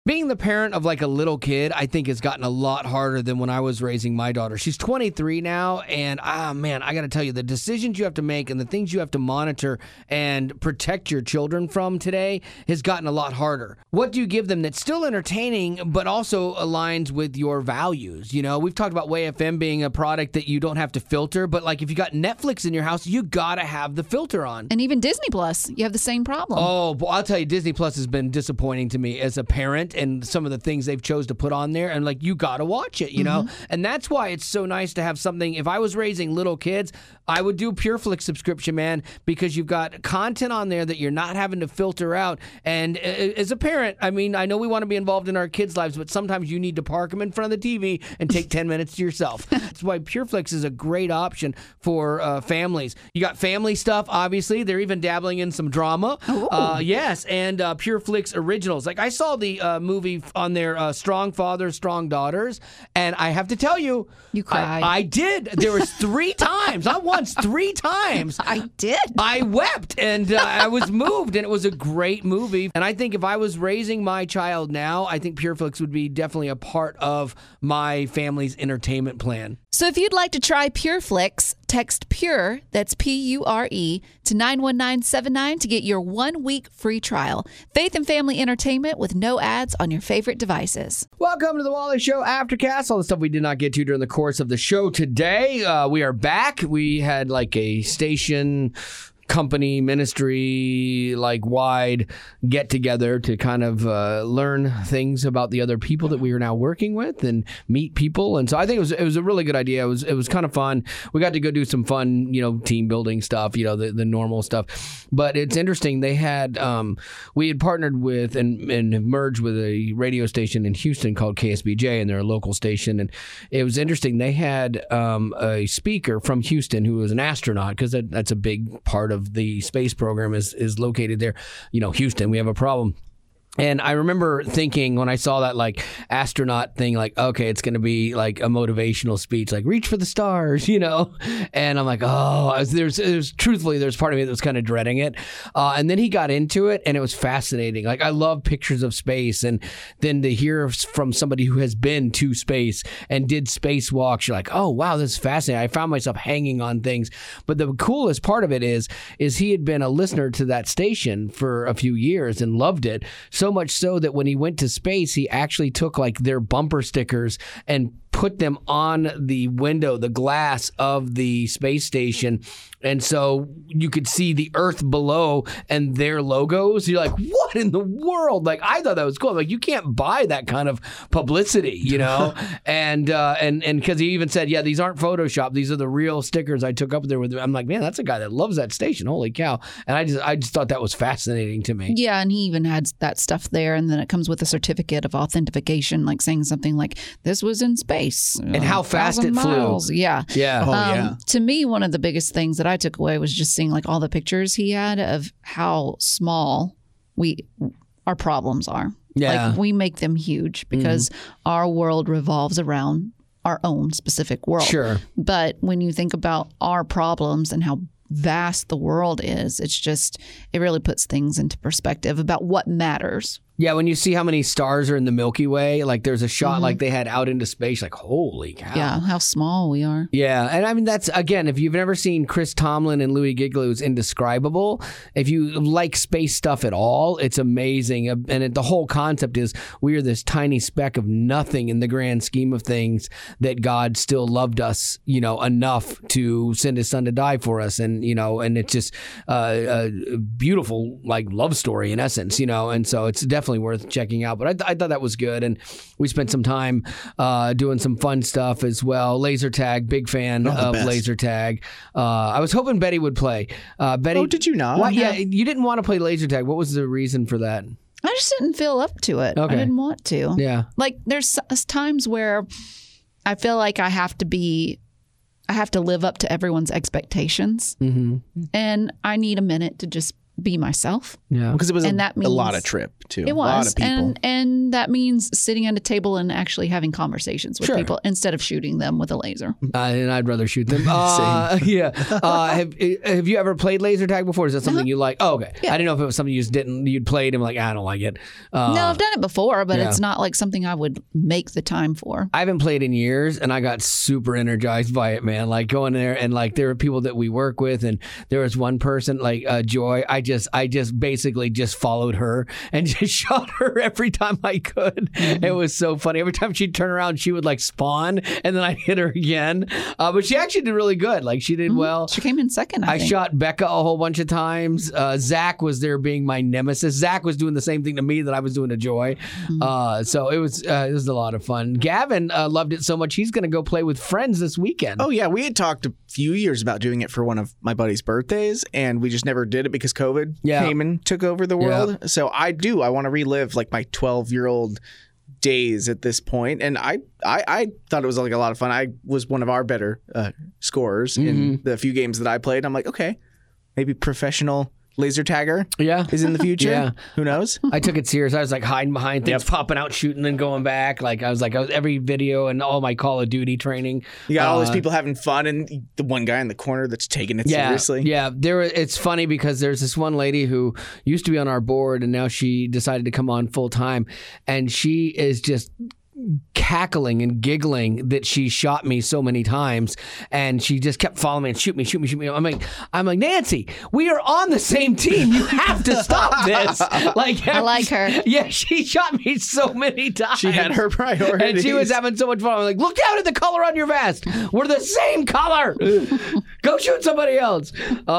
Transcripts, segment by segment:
Being the parent of like a little kid, I think has gotten a lot harder than when I was raising my daughter. She's 23 now, and man, I got to tell you, the decisions you have to make and the things you have to monitor and protect your children from today has gotten a lot harder. What do you give them that's still entertaining, but also aligns with your values? You know, we've talked about WayFM being a product that you don't have to filter, but like if you got Netflix in your house, you got to have the filter on. And even Disney Plus, you have the same problem. Oh, well, I'll tell you, Disney Plus has been disappointing to me as a parent. And some of the things they've chose to put on there, and like you got to watch it, you know? And that's why it's so nice to have something. If I was raising little kids, I would do PureFlix subscription, man, because you've got content on there that you're not having to filter out. And as a parent, I mean, I know we want to be involved in our kids' lives, but sometimes you need to park them in front of the TV and take 10 minutes to yourself. That's why PureFlix is a great option for families. You got family stuff, obviously. They're even dabbling in some drama. Yes, and PureFlix originals. Like I saw the movie on their Strong Fathers, Strong Daughters, and I have to tell you, you cried. I did. There was 3 times, not once, 3 times. I did. I wept, and I was moved, and it was a great movie. And I think if I was raising my child now, I think PureFlix would be definitely a part of my family's entertainment plan. So if you'd like to try PureFlix, text PURE, that's PURE, to 91979 to get your 1-week free trial. Faith and family entertainment with no ads on your favorite devices. Welcome to the Wally Show Aftercast. All the stuff we did not get to during the course of the show today. We are back. We had like a station company ministry like wide get together to kind of learn things about the other people that we are now working with and meet people. And so I think it was a really good idea. It was kind of fun. We got to go do some fun, team building stuff, the normal stuff. But it's interesting. They had we had partnered with and merged with a radio station in Houston called KSBJ, and they're a local station. And it was interesting. They had a speaker from Houston who was an astronaut, because that's a big part of the space program is located there. Houston, we have a problem. And I remember thinking when I saw that like astronaut thing, like, okay, it's going to be like a motivational speech, like reach for the stars, and I'm like, there's truthfully, there's part of me that was kind of dreading it. And then he got into it and it was fascinating. Like I love pictures of space, and then to hear from somebody who has been to space and did spacewalks, you're like, oh, wow, this is fascinating. I found myself hanging on things. But the coolest part of it is he had been a listener to that station for a few years and loved it. So much so that when he went to space, he actually took like their bumper stickers and put them on the window, the glass of the space station. And so you could see the Earth below and their logos. You're like, what in the world? Like, I thought that was cool. Like, you can't buy that kind of publicity, and because he even said, yeah, these aren't Photoshop. These are the real stickers I took up there with him. I'm like, man, that's a guy that loves that station. Holy cow. And I just thought that was fascinating to me. Yeah. And he even had that stuff there. And then it comes with a certificate of authentication, like saying something like, this was in space. And how fast it flew. Yeah. Yeah. Yeah. To me, one of the biggest things that I took away was just seeing like all the pictures he had of how small our problems are. Yeah. Like we make them huge because our world revolves around our own specific world. Sure. But when you think about our problems and how vast the world is, it really puts things into perspective about what matters. Yeah, when you see how many stars are in the Milky Way, like there's a shot like they had out into space, like holy cow. Yeah, how small we are. Yeah, and I mean that's, again, if you've never seen Chris Tomlin and Louis Giglio's Indescribable, if you like space stuff at all, it's amazing. And the whole concept is we are this tiny speck of nothing in the grand scheme of things, that God still loved us, enough to send his son to die for us. And, and it's just a beautiful like love story in essence, and so it's definitely worth checking out. But I thought that was good, and we spent some time doing some fun stuff as well. Laser tag, big fan of laser tag. I was hoping Betty would play. Betty, oh, did you not? Well, yeah, you didn't want to play laser tag. What was the reason for that? I just didn't feel up to it. Okay. I didn't want to. Yeah. Like there's times where I feel like I have to live up to everyone's expectations. Mm-hmm. And I need a minute to just be myself. Yeah. Because it was And that a lot means- of trip, too. It A lot was. of people. And that means sitting at a table and actually having conversations with Sure. people instead of shooting them with a laser. And I'd rather shoot them. Yeah. Have you ever played laser tag before? Is that something you like? Oh, okay. Yeah. I didn't know if it was something you'd played and like, I don't like it. No, I've done it before, but yeah. it's not like something I would make the time for. I haven't played in years, and I got super energized by it, man. Like going there, and like there are people that we work with, and there was one person, like Joy. I just basically just followed her and just shot her every time I could. Mm-hmm. It was so funny. Every time she'd turn around, she would like spawn, and then I'd hit her again. But she actually did really good. Like she did well. She came in second, I I think. shot Becca a whole bunch of times. Zach was there being my nemesis. Zach was doing the same thing to me that I was doing to Joy. So it was a lot of fun. Gavin loved it so much he's going to go play with friends this weekend. Oh, yeah. We had talked a few years about doing it for one of my buddy's birthdays, and we just never did it because COVID came and took over the world. So I want to relive like my 12-year-old days at this point, and I thought it was like a lot of fun. I was one of our better scorers in the few games that I played. I'm like, okay, maybe professional laser tagger is in the future. Yeah. Who knows? I took it serious. I was like hiding behind things, popping out, shooting, and going back. Like I was every video and all my Call of Duty training. You got all those people having fun, and the one guy in the corner that's taking it seriously. Yeah, it's funny because there's this one lady who used to be on our board, and now she decided to come on full time, and she is just cackling and giggling that she shot me so many times, and she just kept following me and shoot me. I'm like, Nancy, we are on the same team. You have to stop this. Like, I like her. Yeah, she shot me so many times. She had her priorities. And she was having so much fun. I'm like, look down at the color on your vest. We're the same color. Go shoot somebody else.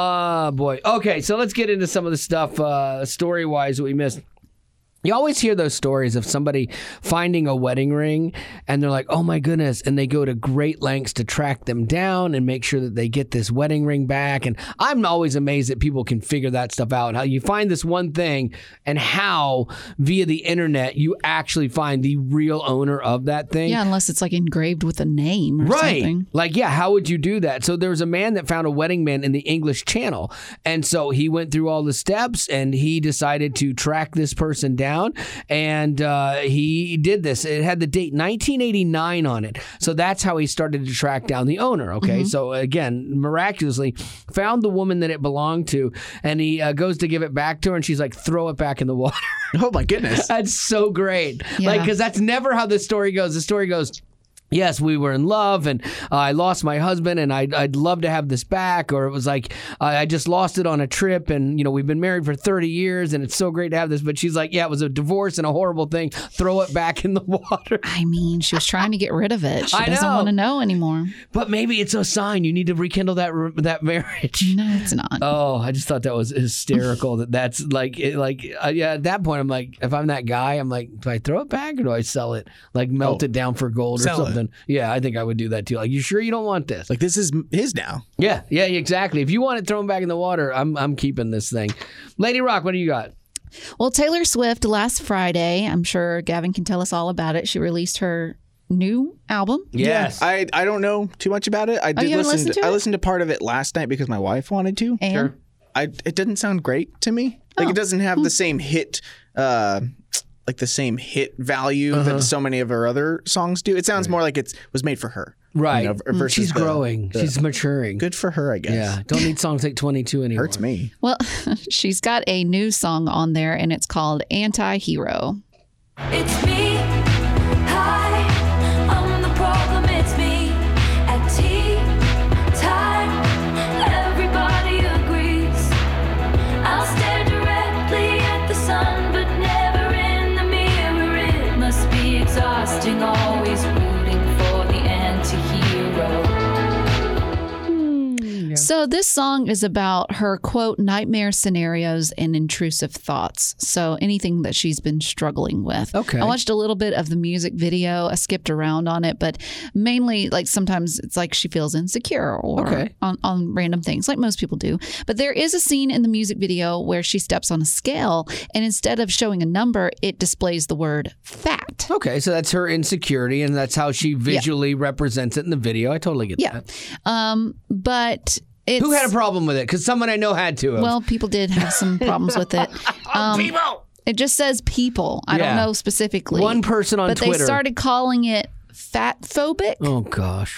Boy. Okay, so let's get into some of the stuff story-wise that we missed. You always hear those stories of somebody finding a wedding ring and they're like, oh my goodness, and they go to great lengths to track them down and make sure that they get this wedding ring back. And I'm always amazed that people can figure that stuff out, how you find this one thing and how via the internet you actually find the real owner of that thing. Yeah, unless it's like engraved with a name or Right. something. Like, yeah, how would you do that? So there was a man that found a wedding band in the English Channel. And so he went through all the steps and he decided to track this person down. And he did this. It had the date 1989 on it. So that's how he started to track down the owner. Okay. So again, miraculously found the woman that it belonged to. And he goes to give it back to her. And she's like, throw it back in the water. Oh, my goodness. That's so great. Yeah. Like, because that's never how the story goes. The story goes, yes, we were in love, and I lost my husband, and I'd love to have this back. Or it was like, I just lost it on a trip, and we've been married for 30 years, and it's so great to have this. But she's like, yeah, it was a divorce and a horrible thing. Throw it back in the water. I mean, she was trying to get rid of it. She I doesn't know. want to know anymore. But maybe it's a sign you need to rekindle that marriage. No, it's not. Oh, I just thought that was hysterical. That's like, yeah. At that point, I'm like, if I'm that guy, I'm like, do I throw it back or do I sell it? Like melt it down for gold or sell it. something? Yeah, I think I would do that too. Like, you sure you don't want this? Like, this is his now. Yeah, exactly. If you want it thrown back in the water, I'm keeping this thing. Lady Rock, what do you got? Well, Taylor Swift last Friday, I'm sure Gavin can tell us all about it. She released her new album. Yes. I don't know too much about it. I did you haven't listened to it? I listened to part of it last night because my wife wanted to. And Sure. It didn't sound great to me. Like, it doesn't have the same hit value that so many of her other songs do. It sounds more like it was made for her. Right. Versus She's growing. She's maturing. Good for her, I guess. Yeah. Don't need songs like 22 anymore. Hurts me. well, she's got a new song on there, and it's called Anti-Hero. It's me. Hi, I'm the problem. It's me. At tea time, everybody agrees. I'll stare directly at the sun, but never in the mirror. It must be exhausting, always rooting for the anti-hero. So this song is about her, quote, nightmare scenarios and intrusive thoughts. So anything that she's been struggling with. Okay. I watched a little bit of the music video. I skipped around on it, but mainly like sometimes it's like she feels insecure or Okay. on random things like most people do. But there is a scene in the music video where she steps on a scale and instead of showing a number, it displays the word fat. Okay, so that's her insecurity, and that's how she visually represents it in the video. I totally get Yeah. that. But Who had a problem with it? Because someone I know had to have. Well, people did have some problems with it. People! It just says people. I don't know specifically. One person on Twitter. But they started calling it fat phobic. Oh, gosh.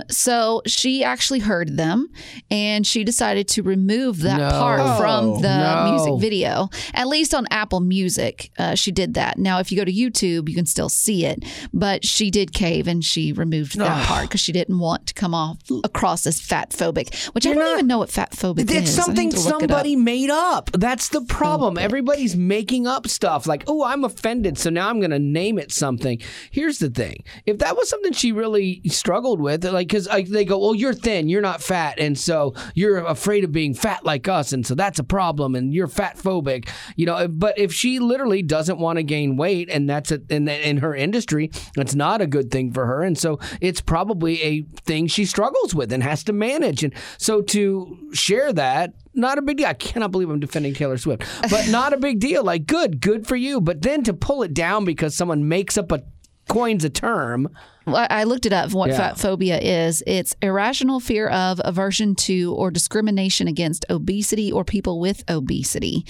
So she actually heard them, and she decided to remove that part from the music video. At least on Apple Music, she did that. Now, if you go to YouTube, you can still see it. But she did cave, and she removed that part because she didn't want to come across as fat phobic, which I don't even know what fat phobic is. It's something somebody made up. That's the problem. Everybody's making up stuff like, oh, I'm offended, so now I'm going to name it something. Here's the thing. If that was something she really struggled with, like, because they go, well, you're thin, you're not fat, and so you're afraid of being fat like us, and so that's a problem, and you're fat phobic, but if she literally doesn't want to gain weight, and that's in her industry, it's not a good thing for her, and so it's probably a thing she struggles with and has to manage, and so to share that, not a big deal. I cannot believe I'm defending Taylor Swift, but not a big deal. Like, good for you. But then to pull it down because someone coins a term. Well, I looked it up. What fat phobia is. It's irrational fear of, aversion to, or discrimination against obesity or people with obesity.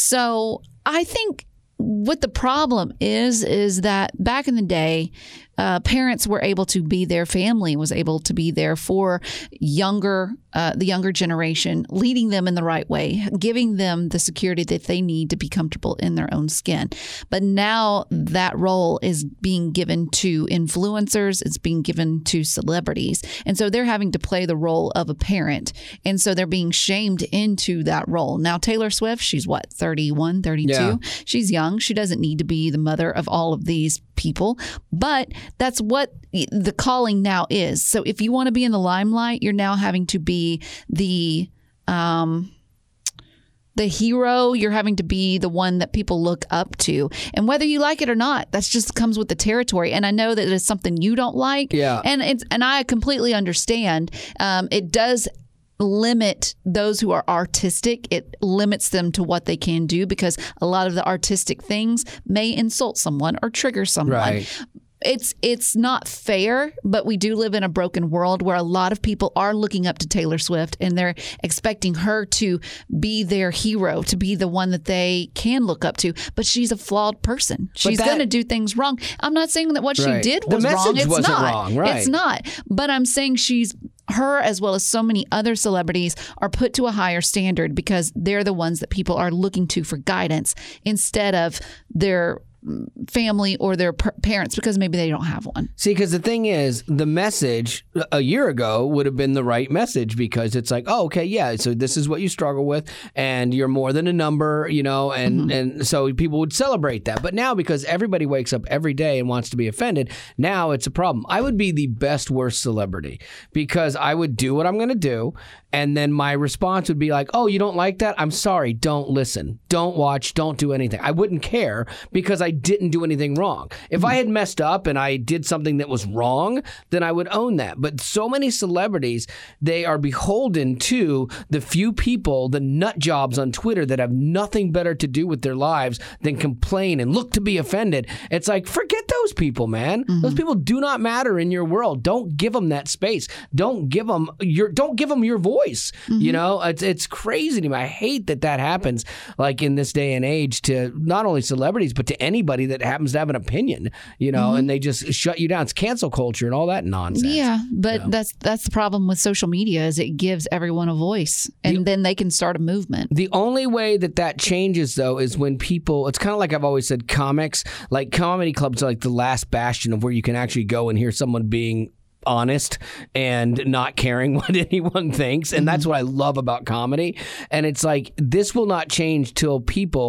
So I think what the problem is that back in the day, parents were able to be there, family was able to be there for the younger generation, leading them in the right way, giving them the security that they need to be comfortable in their own skin. But now that role is being given to influencers, it's being given to celebrities. And so they're having to play the role of a parent. And so they're being shamed into that role. Now, Taylor Swift, she's 31, 32. Yeah. She's young. She doesn't need to be the mother of all of these people, but that's what the calling now is. So if you want to be in the limelight, you're now having to be the hero. You're having to be the one that people look up to, and whether you like it or not, that's just comes with the territory. And I know that it's something you don't like, and I completely understand. It does limit those who are artistic. It limits them to what they can do because a lot of the artistic things may insult someone or trigger someone. Right. It's not fair, but we do live in a broken world where a lot of people are looking up to Taylor Swift and they're expecting her to be their hero, to be the one that they can look up to. But she's a flawed person. She's going to do things wrong. I'm not saying that what she did was wrong. It's not. Wrong. Right. It's not. But I'm saying her, as well as so many other celebrities, are put to a higher standard because they're the ones that people are looking to for guidance instead of their family or their parents, because maybe they don't have one. See, because the thing is, the message a year ago would have been the right message because it's like, oh, okay, yeah, so this is what you struggle with and you're more than a number, and so people would celebrate that. But now, because everybody wakes up every day and wants to be offended, now it's a problem. I would be the best worst celebrity because I would do what I'm going to do, and then my response would be like, oh, you don't like that? I'm sorry, don't listen, don't watch, don't do anything. I wouldn't care because I didn't do anything wrong. If I had messed up and I did something that was wrong, then I would own that. But so many celebrities, they are beholden to the few people, the nut jobs on Twitter that have nothing better to do with their lives than complain and look to be offended. It's like, forget those people, man. Those people do not matter in your world. Don't give them that space. Don't give them your voice. It's crazy to me. I hate that happens like in this day and age to not only celebrities, but to anybody that happens to have an opinion, and they just shut you down. It's cancel culture and all that nonsense. Yeah, but that's the problem with social media is it gives everyone a voice, and then they can start a movement. The only way that changes, though, is when people, it's kind of like I've always said, comics, like comedy clubs are like the last bastion of where you can actually go and hear someone being honest and not caring what anyone thinks. And that's what I love about comedy. And it's like, this will not change till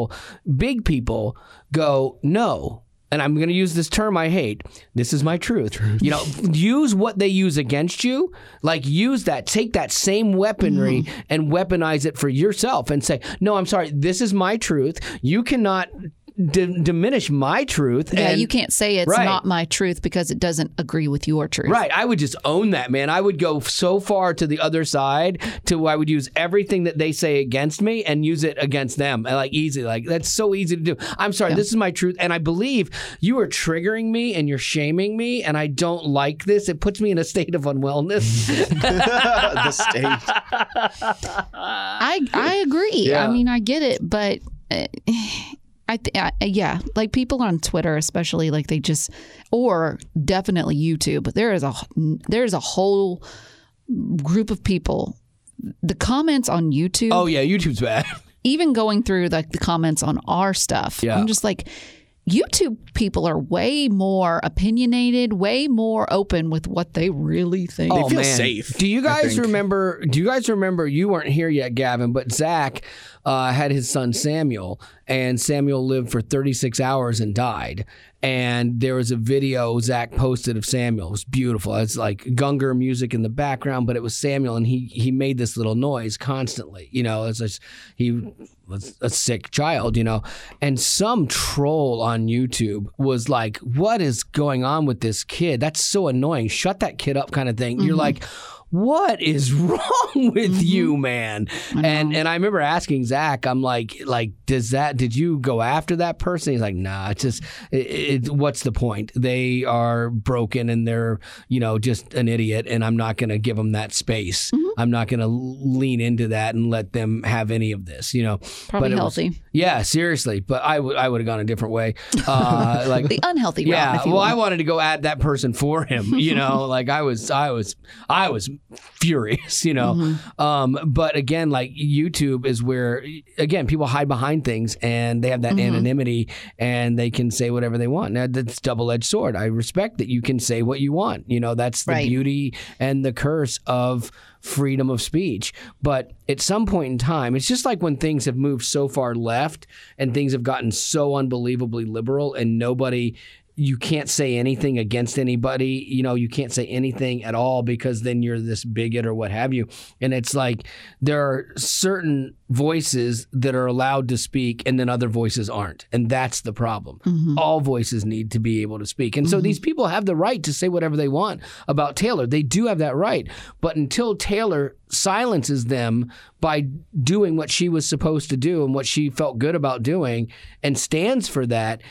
big people go, no. And I'm going to use this term I hate. This is my truth. Use what they use against you. Like, use that. Take that same weaponry and weaponize it for yourself and say, no, I'm sorry. This is my truth. You cannot diminish my truth. Yeah, and you can't say it's not my truth because it doesn't agree with your truth. Right. I would just own that, man. I would go so far to the other side to where I would use everything that they say against me and use it against them. And easy. That's so easy to do. I'm sorry. This is my truth. And I believe you are triggering me and you're shaming me. And I don't like this. It puts me in a state of unwellness. The state. I agree. Yeah. I mean, I get it, but like people on Twitter, especially, like they just, or definitely YouTube. There's a whole group of people. The comments on YouTube. Oh yeah, YouTube's bad. Even going through like the comments on our stuff, I'm just like, YouTube people are way more opinionated, way more open with what they really think. They feel safe. Do you guys remember? You weren't here yet, Gavin, but Zach had his son Samuel, and Samuel lived for 36 hours and died. And there was a video Zach posted of Samuel. It was beautiful. It's like Gungor music in the background, but it was Samuel, and he made this little noise constantly. He was a sick child, And some troll on YouTube was like, "What is going on with this kid? That's so annoying. Shut that kid up," kind of thing. Mm-hmm. You're like, what is wrong with you, man? And I remember asking Zach, I'm like, did you go after that person? He's like, nah, it's just, what's the point? They are broken and they're, just an idiot, and I'm not going to give them that space. Mm-hmm. I'm not going to lean into that and let them have any of this, Probably healthy. Yeah, seriously. But I would have gone a different way. The unhealthy route. Yeah, well, I wanted to go at that person for him, I was furious, Mm-hmm. But again, like YouTube is where, again, people hide behind things and they have that anonymity and they can say whatever they want. Now, that's double-edged sword. I respect that you can say what you want. That's the beauty and the curse of freedom of speech. But at some point in time, it's just like when things have moved so far left and things have gotten so unbelievably liberal and you can't say anything against anybody. You can't say anything at all because then you're this bigot or what have you. And it's like there are certain voices that are allowed to speak and then other voices aren't. And that's the problem. Mm-hmm. All voices need to be able to speak. And so these people have the right to say whatever they want about Taylor. They do have that right. But until Taylor silences them by doing what she was supposed to do and what she felt good about doing and stands for that,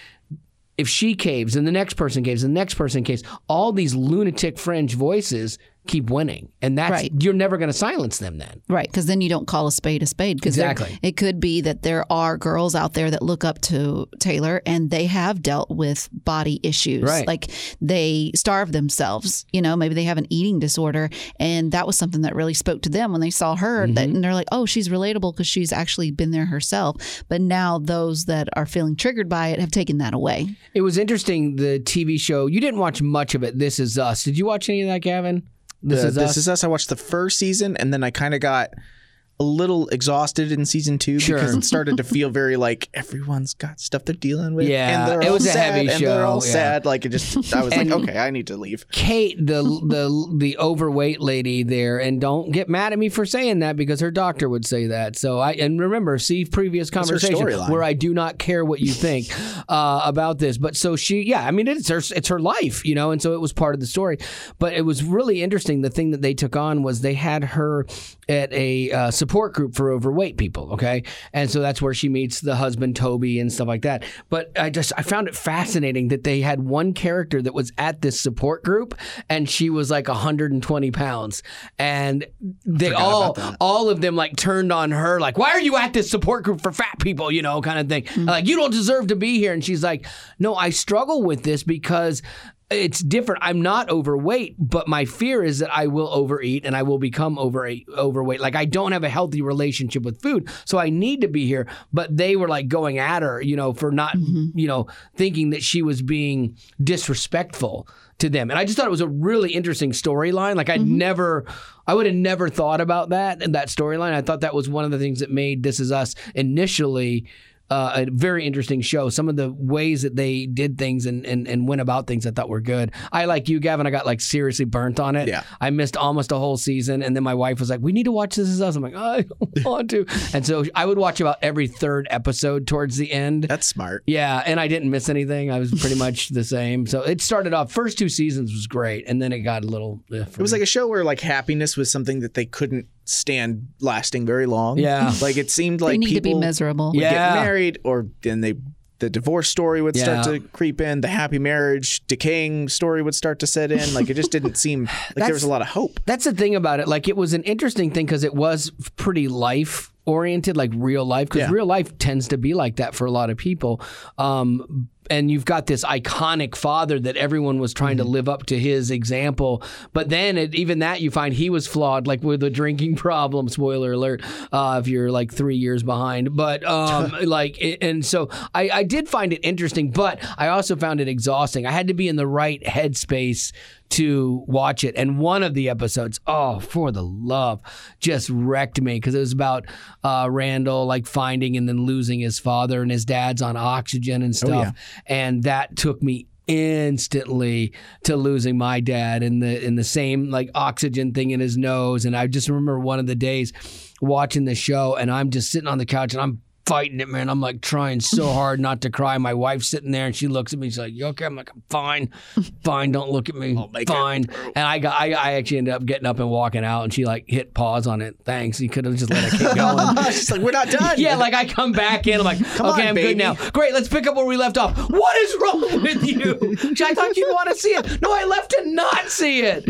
if she caves and the next person caves and the next person caves, all these lunatic fringe voices keep winning. And that's you're never going to silence them then. Right, because then you don't call a spade. Exactly. It could be that there are girls out there that look up to Taylor and they have dealt with body issues. Right. Like they starve themselves. Maybe they have an eating disorder. And that was something that really spoke to them when they saw her. And they're like, oh, she's relatable because she's actually been there herself. But now those that are feeling triggered by it have taken that away. It was interesting, the TV show. You didn't watch much of it, This Is Us. Did you watch any of that, Gavin? This Is Us. I watched the first season, and then I kind of got a little exhausted in season 2 because it started to feel very like everyone's got stuff they're dealing with. Yeah, and it was a heavy and show. They're all sad. Like I was like, okay, I need to leave. Kate, the overweight lady there, and don't get mad at me for saying that because her doctor would say that. So remember, see previous conversation where I do not care what you think about this. But so it's her life, and so it was part of the story. But it was really interesting. The thing that they took on was they had her at a support group for overweight people, okay? And so that's where she meets the husband, Toby, and stuff like that. But I found it fascinating that they had one character that was at this support group, and she was like 120 pounds. And they all of them like turned on her, like, why are you at this support group for fat people, kind of thing. Mm-hmm. Like, you don't deserve to be here. And she's like, no, I struggle with this because it's different. I'm not overweight, but my fear is that I will overeat and I will become overweight. Like, I don't have a healthy relationship with food, so I need to be here. But they were like going at her, for not, thinking that she was being disrespectful to them. And I just thought it was a really interesting storyline. Like, I would have never thought about that storyline. I thought that was one of the things that made This Is Us initially a very interesting show. Some of the ways that they did things and went about things I thought were good. I, like you, Gavin, I got like seriously burnt on it. Yeah. I missed almost a whole season, and then my wife was like, we need to watch This Is Us. I'm like, I don't want to. And so I would watch about every third episode towards the end. That's smart. Yeah, and I didn't miss anything. I was pretty much the same. So it started off, first 2 seasons was great, and then it got a little... It was like a show where like happiness was something that they couldn't stand lasting very long. Yeah. Like it seemed like They need to be people miserable. would Yeah. get married, or then the divorce story would start Yeah. to creep in. The happy marriage decaying story would start to set in. Like it just didn't seem like there was a lot of hope. That's the thing about it. Like, it was an interesting thing because it was pretty life oriented, like real life, because Yeah. real life tends to be like that for a lot of people. And you've got this iconic father that everyone was trying to live up to his example. But then even that you find he was flawed, like with a drinking problem, spoiler alert, if you're like 3 years behind. But and so I did find it interesting, but I also found it exhausting. I had to be in the right headspace to watch it. And one of the episodes, oh, for the love, just wrecked me because it was about Randall like finding and then losing his father, and his dad's on oxygen and stuff. yeah. And that took me instantly to losing my dad in the same like oxygen thing in his nose. And I just remember one of the days watching the show, and I'm just sitting on the couch and I'm fighting it, man. I'm like trying so hard not to cry. My wife's sitting there and she looks at me. She's like, "You okay?" I'm like, "I'm fine, fine. Don't look at me. Fine." And I actually ended up getting up and walking out, and she like hit pause on it. Thanks. You could have just let it keep going. She's like, we're not done. Yeah, like I come back in, I'm like, okay, on, I'm baby. good now. Great, let's pick up where we left off. What is wrong with you? I thought you'd want to see it. No, I left to not see it.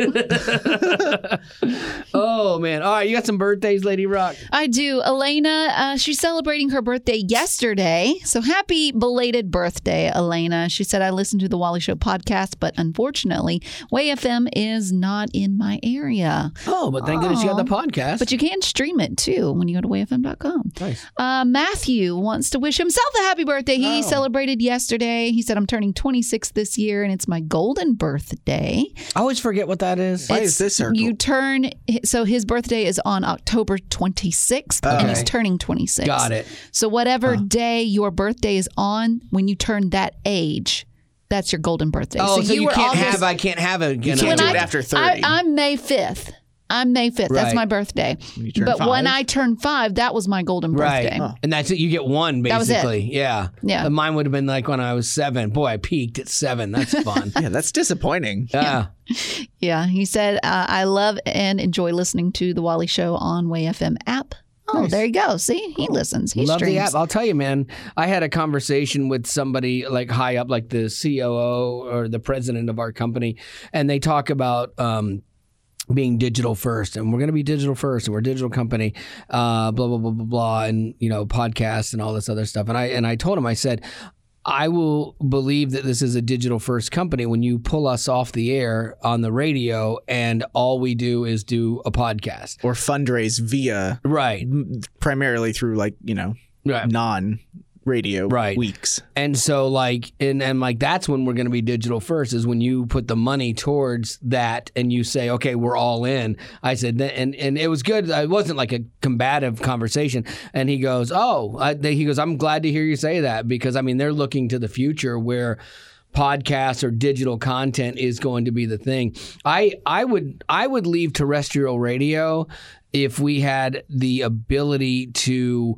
Oh man! All right, you got some birthdays, Lady Rock. I do. Elena, she's celebrating her birthday yesterday. So happy belated birthday, Elena. She said, I listened to the Wally Show podcast, but unfortunately, Way FM is not in my area. Oh, but thank goodness you got the podcast. But you can stream it too when you go to wayfm.com. Nice. Matthew wants to wish himself a happy birthday. He celebrated yesterday. He said, I'm turning 26 this year, and it's my golden birthday. I always forget what that is. Why is this circle? You turn, so his birthday is on October 26th, and he's turning 26. Got it. So whatever day your birthday is on, when you turn that age, that's your golden birthday. Oh, so you were can't August- have. I can't have it again. You can't do When it I- after 30. I'm May 5th. I'm May 5th. That's Right. my birthday. you turn But when 5? I turned 5, that was my golden birthday. Right. And that's it. You get one, That was it. basically. Yeah. Yeah. And mine would have been like when I was 7. Boy, I peaked at 7. That's fun. Yeah, that's disappointing. Yeah. Yeah, he said, I love and enjoy listening to the Wally Show on Way FM app. Oh, there you go. See, he listens. He Love streams. the app. I'll tell you, man. I had a conversation with somebody like high up, like the COO or the president of our company, and they talk about being digital first, and we're going to be digital first, and we're a digital company, blah blah blah blah blah, and podcasts and all this other stuff. And I told him, I said, I will believe that this is a digital first company when you pull us off the air on the radio and all we do is do a podcast. Or fundraise via Right. primarily through like, Right. non-radio Right. weeks. And so like and like that's when we're going to be digital first, is when you put the money towards that and you say, okay, we're all in. I said, and it was good. It wasn't like a combative conversation. And he goes, I'm glad to hear you say that, because I mean, they're looking to the future where podcasts or digital content is going to be the thing. I would leave terrestrial radio if we had the ability to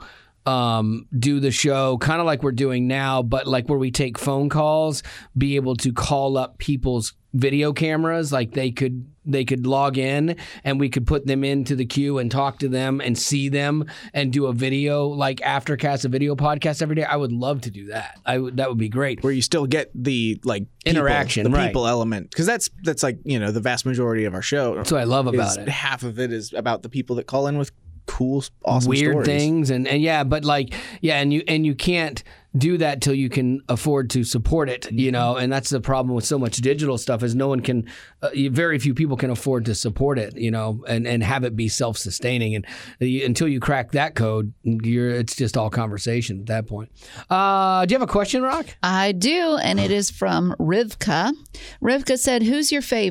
do the show kind of like we're doing now, but like where we take phone calls, be able to call up people's video cameras, like they could log in and we could put them into the queue and talk to them and see them and do a video, like Aftercast, a video podcast every day. I would love to do that. That would be great. Where you still get the like Interaction, the right. people element, because that's like the vast majority of our show. That's what I love about it. Half of it is about the people that call in with cool, awesome weird stories. things and yeah, but like and you can't do that till you can afford to support it, and that's the problem with so much digital stuff, is no one can, very few people can afford to support it, and have it be self-sustaining, and until you crack that code, it's just all conversation at that point. Do you have a question, Rock? I do, and it is from Rivka. Rivka said, who's your favorite?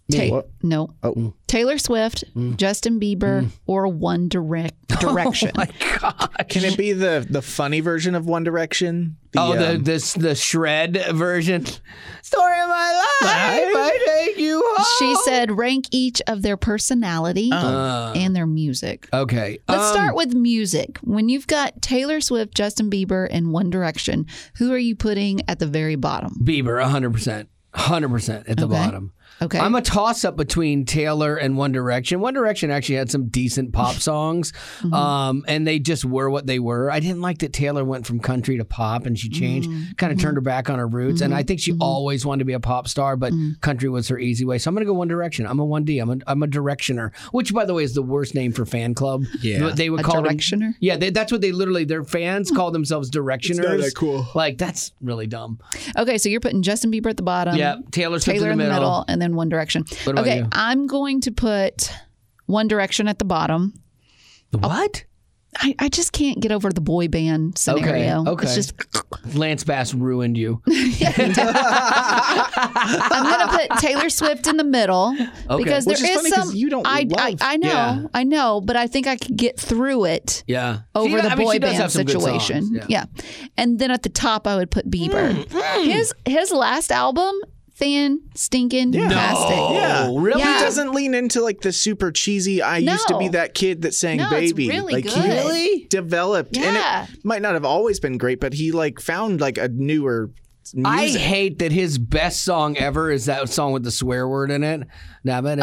No. Oh. Taylor Swift, Justin Bieber, or One Direction. Oh my God. Can it be the funny version of One Direction? The shred version. Story of my life. I take you home. She said rank each of their personality and their music. Okay. Let's start with music. When you've got Taylor Swift, Justin Bieber, and One Direction, who are you putting at the very bottom? Bieber, 100%. 100% at the bottom. Okay. I'm a toss-up between Taylor and One Direction. One Direction actually had some decent pop songs, and they just were what they were. I didn't like that Taylor went from country to pop, and she changed, kind of turned her back on her roots. And I think she always wanted to be a pop star, but country was her easy way. So I'm going to go One Direction. I'm a 1D. I'm a Directioner, which, by the way, is the worst name for fan club. Yeah. They would A call Directioner? them, yeah, that's what they literally, their fans call themselves Directioners. not that cool. Like, that's really dumb. Okay, so you're putting Justin Bieber at the bottom. Yeah, Taylor Swift Taylor in the middle. and then One Direction. What about okay, you? I'm going to put One Direction at the bottom. The what? I just can't get over the boy band scenario. Okay. It's just Lance Bass ruined you. I'm going to put Taylor Swift in the middle because Which there is is funny 'cause some. you don't I know, Yeah. I know, but I think I could get through it Yeah. over the boy she does band have some good situation. songs, Yeah, and then at the top I would put Bieber. His last album, stinking fantastic. Yeah, really? Yeah. He doesn't lean into like the super cheesy. I used to be No. that kid that sang No, it's "Baby." really like good. he Really? developed, Yeah. and it might not have always been great, but he like found like a newer I music. hate that his best song ever is that song with the swear word in it. I'll be if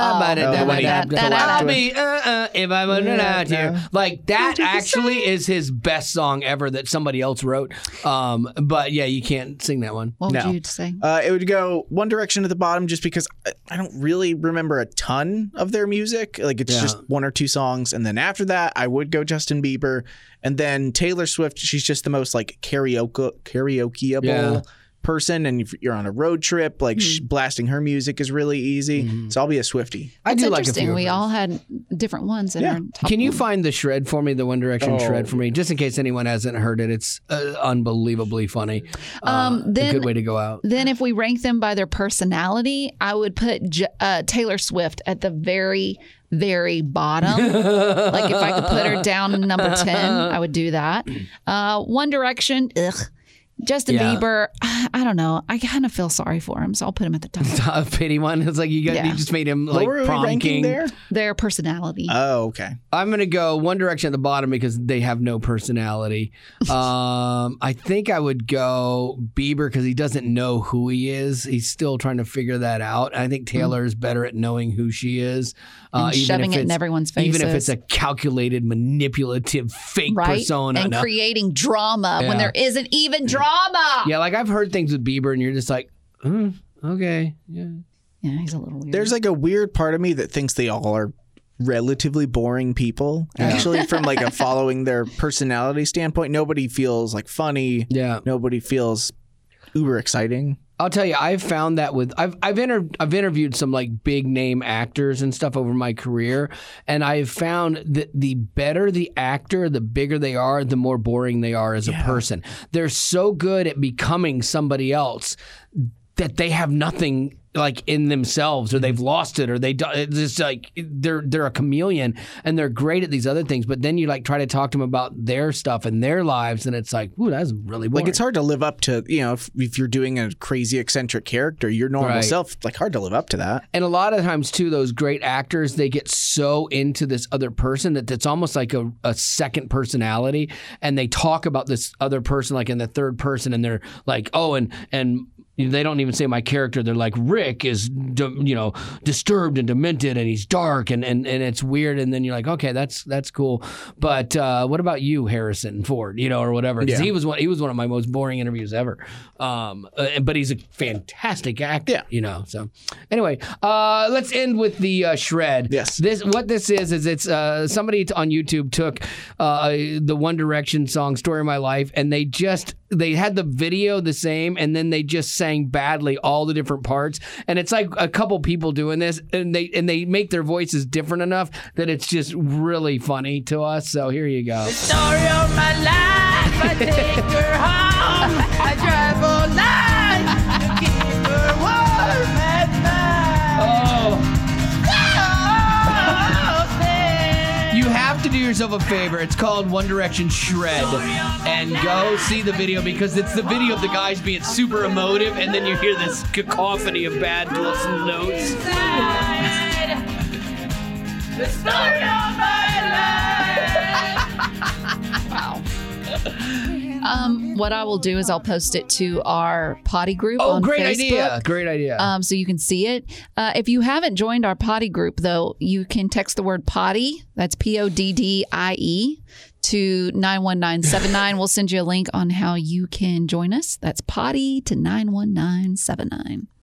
I were out here. Like that actually is his best song ever that somebody else wrote. But yeah, you can't sing that one. What would No. you say? It would go One Direction at the bottom just because I don't really remember a ton of their music. Like it's just one or two songs. And then after that, I would go Justin Bieber. And then Taylor Swift, she's just the most like karaokeable person. And if you're on a road trip, like blasting her music is really easy. So I'll be a Swiftie. I It's do like a interesting. few of We hers. all had different ones in our top Can you one. find the shred for me, the One Direction shred for me, just in case anyone hasn't heard it? It's unbelievably funny. A then- good way to go out. Then if we rank them by their personality, I would put Taylor Swift at the very, very bottom. Like if I could put her down in number 10, I would do that. One Direction, ugh. Justin Yeah. Bieber, I don't know. I kind of feel sorry for him, so I'll put him at the top. A pity one. It's like you just made him like What were we prom ranking king. there? Their personality. Oh, okay. I'm gonna go One Direction at the bottom because they have no personality. I think I would go Bieber because he doesn't know who he is. He's still trying to figure that out. I think Taylor is better at knowing who she is, And shoving it in everyone's faces. even if it's a calculated, manipulative, fake right? persona. And No. creating drama Yeah. when there isn't even drama. Yeah, like I've heard things with Bieber, and you're just like, okay, yeah. Yeah, he's a little weird. There's like a weird part of me that thinks they all are relatively boring people. Actually, from like a following their personality standpoint, nobody feels like funny. Yeah. Nobody feels uber exciting. I'll tell you, I've found that with I've interviewed some like big name actors and stuff over my career, and I've found that the better the actor, the bigger they are, the more boring they are as a person. They're so good at becoming somebody else that they have nothing like in themselves, or they've lost it, or it's just like they're a chameleon, and they're great at these other things. But then you like try to talk to them about their stuff and their lives, and it's like, ooh, that's really boring. Like it's hard to live up to, if you're doing a crazy eccentric character, your normal Right. self, like hard to live up to that. And a lot of times, too, those great actors, they get so into this other person that it's almost like a second personality. And they talk about this other person like in the third person. And they're like, oh, and they don't even say my character. They're like, Rick is, disturbed and demented, and he's dark, and it's weird. And then you're like, okay, that's cool. But what about you, Harrison Ford, or whatever? Because he was one of my most boring interviews ever. But he's a fantastic actor, So anyway, let's end with the shred. Yes. What this is it's somebody on YouTube took the One Direction song "Story of My Life" and they had the video the same, and then they just sang badly all the different parts. And it's like a couple people doing this, and they make their voices different enough that it's just really funny to us. So here you go. Story of my life, I take her home. I drive all night to keep her warm at night. yourself a favor. It's called One Direction Shred. And go see the video because it's the video of the guys being super emotive, and then you hear this cacophony of bad notes. The story of my life. Wow. What I will do is I'll post it to our potty group on great Facebook. Great idea. So you can see it. If you haven't joined our potty group, though, you can text the word potty, that's PODDIE, to 91979. We'll send you a link on how you can join us. That's potty to 91979.